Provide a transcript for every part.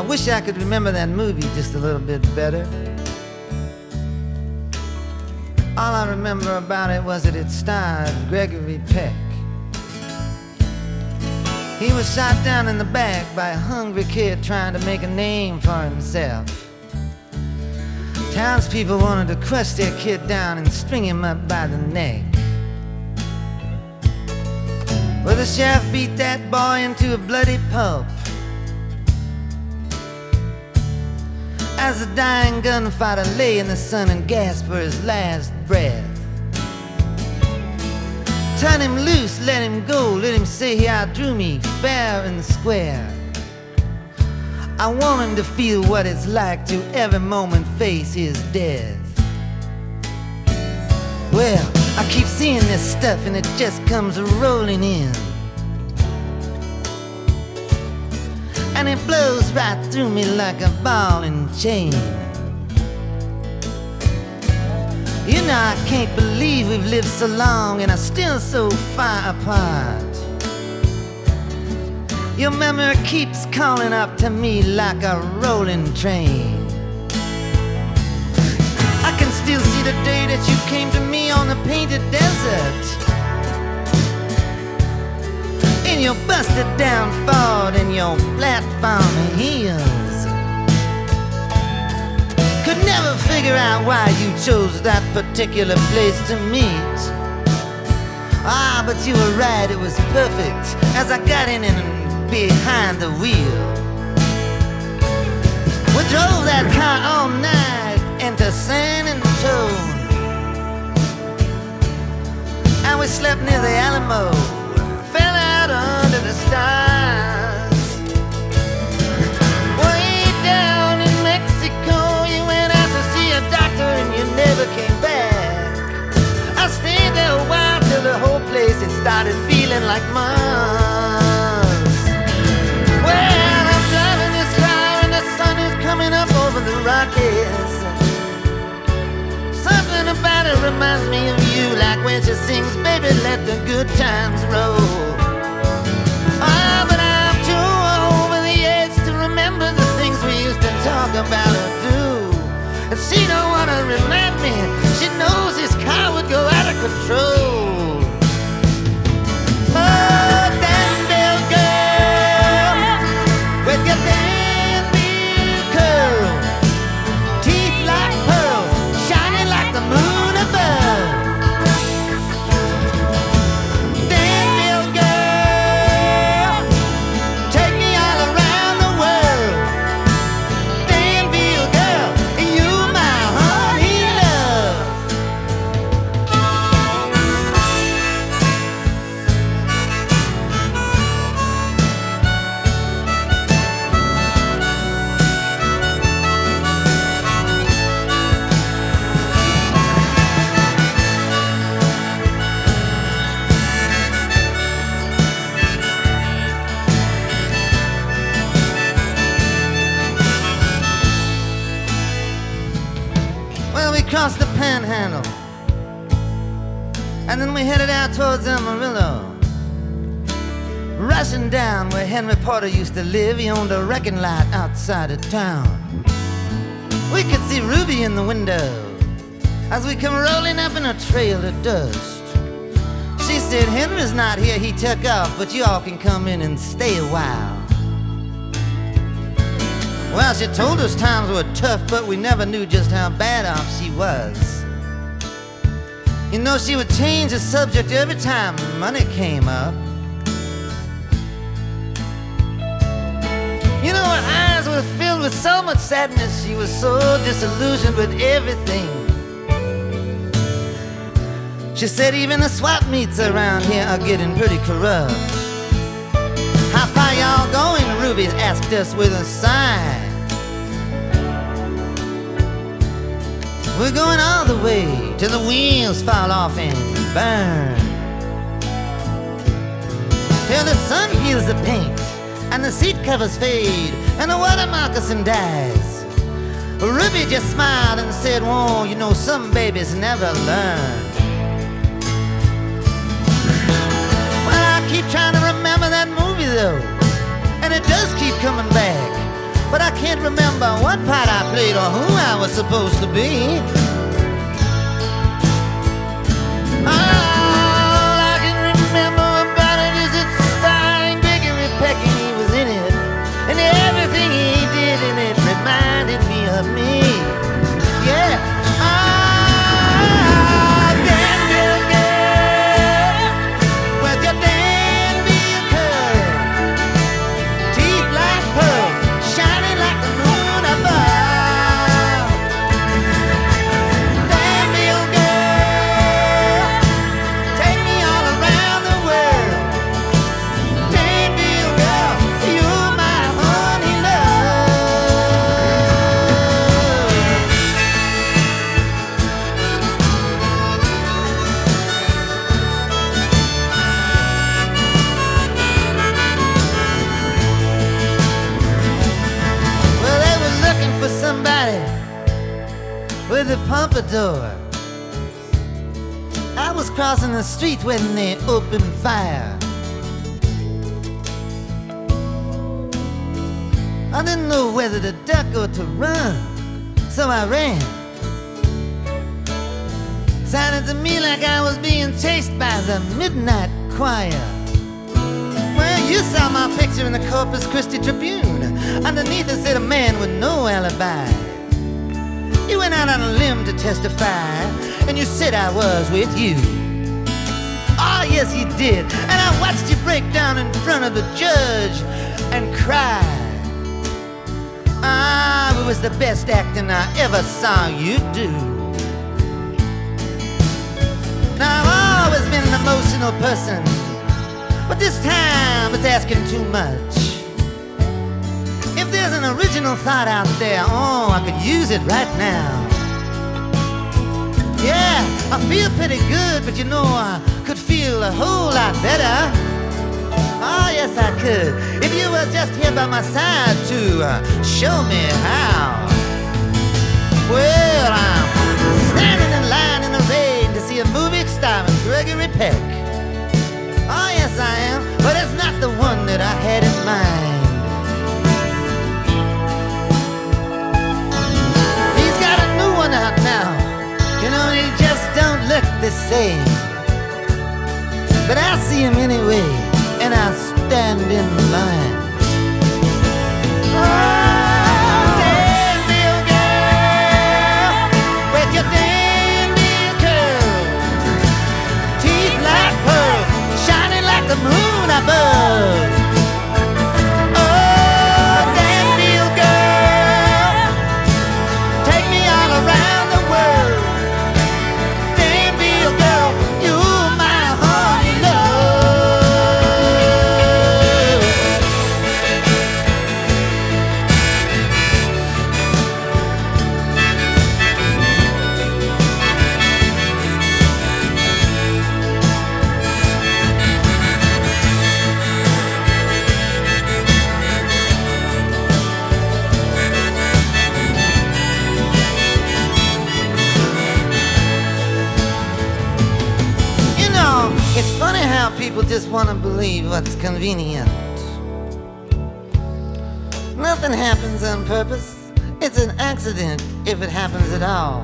wish I could remember that movie just a little bit better. All I remember about it was that it starred Gregory Peck. He was shot down in the back by a hungry kid trying to make a name for himself. Townspeople wanted to crush their kid down and string him up by the neck. Well, the sheriff beat that boy into a bloody pulp. As the dying gunfighter lay in the sun and gasped for his last breath. Turn him loose, let him go, let him say he outdrew me fair and square. I want him to feel what it's like to every moment face his death. Well, I keep seeing this stuff and it just comes rolling in, and it blows right through me like a ball and chain. You know, I can't believe we've lived so long and are still so far apart. Your memory keeps calling up to me like a rolling train. I can still see the day that you came to me on the painted desert, in your busted down Ford and your platform heels. Could never figure out why you chose that particular place to meet. Ah, but you were right, it was perfect as I got in and behind the wheel. We drove that car all night into San Antonio, and we slept near the Alamo, fell out under the stars. Way down in Mexico, you went out to see a doctor and you never came back. I stayed there a while till the whole place it started feeling like Mars. Well, I'm driving this car and the sun is coming up over the Rockies. Something about it reminds me of you, like when she sings, baby, let the good times roll. Ah, but I'm too over the edge to remember the things we used to talk about or do. And she don't wanna remind me, she knows this car would go out of control. Oh, Danville girl, with your Danville curl, teeth like pearls, shining like the moon above. Danville girl, take me all around the world. Danville girl, you my honey love. Well, we crossed the Panhandle, and then we headed out towards Amarillo. Rushing down where Henry Porter used to live, he owned a wrecking lot outside of town. We could see Ruby in the window as we come rolling up in a trail of dust. She said, Henry's not here, he took off, but you all can come in and stay a while. Well, she told us times were tough, but we never knew just how bad off she was. You know, she would change the subject every time money came up. You know, her eyes were filled with so much sadness, she was so disillusioned with everything. She said even the swap meets around here are getting pretty corrupt. How far y'all going, Ruby asked us with a sigh. We're going all the way till the wheels fall off and burn, till the sun peels the paint and the seat covers fade and the water moccasin dies. Ruby just smiled and said, whoa, you know, some babies never learn. Well, I keep trying to remember that movie though, and it does keep coming back. but I can't remember what part I played or who I was supposed to be. All I can remember about it is it's starring Gregory Peck, and he was in it, and everything he did in it reminded me of me. Yeah. Danville girl, with your Danville curl, teeth like pearl, shining like the moon above. Danville girl, take me all around the world. Danville girl, you're my honey love. Well, they were looking for somebody with a pompadour. I was crossing the street when they opened fire. I didn't know whether to duck or to run, so I ran. Sounded to me like I was being chased by the midnight choir. Well, you saw my picture in the Corpus Christi Tribune. Underneath it said a man with no alibi. You went out on a limb to testify, and you said I was with you. Oh, yes, you did. And I watched you break down in front of the judge and cry. Ah, it was the best acting I ever saw you do. Now, I've always been an emotional person, but this time it's asking too much. If there's an original thought out there, oh, I could use it right now. Yeah, I feel pretty good, but you know I could feel a whole lot better. Oh, yes, I could. If you were just here by my side to show me how. Well, I'm standing in line in the rain to see a movie starring Gregory Peck. Oh, yes, I am, but it's not the one that I had in mind. He's got a new one out now, you know, and he just don't look the same. But I see him anyway, and I stand in line. Oh, Danville girl, with your Danville curl, teeth like pearl, shining like the moon above. Oh, Danville girl, take me all around the world. Danville girl, you're my honey love. You know, it's funny how people just want to believe what's convenient. Nothing happens on purpose. It's an accident if it happens at all.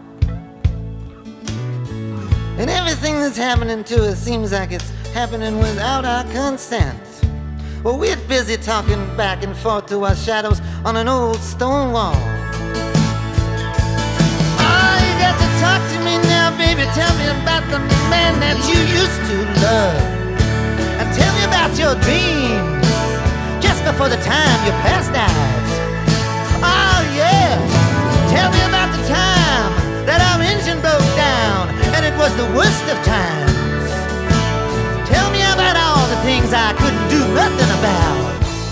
And everything that's happening to us seems like it's happening without our consent. Well, we're busy talking back and forth to our shadows on an old stone wall. Oh, you got to talk to me now, baby. Tell me about the man that you used to love. And tell me about your dreams just before the time you passed out. Oh, yeah. Tell me about the time that our engine broke down and it was the worst of times. Tell me about all the things I couldn't do nothing about.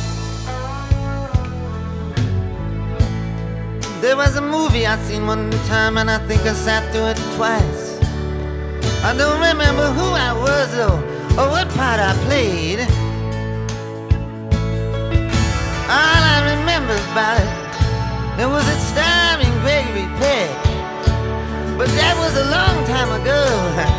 There was a movie I seen one time and I think I sat through it twice. I don't remember who I was or what part I played. All I remember about it was it starring Gregory Peck. But that was a long time ago.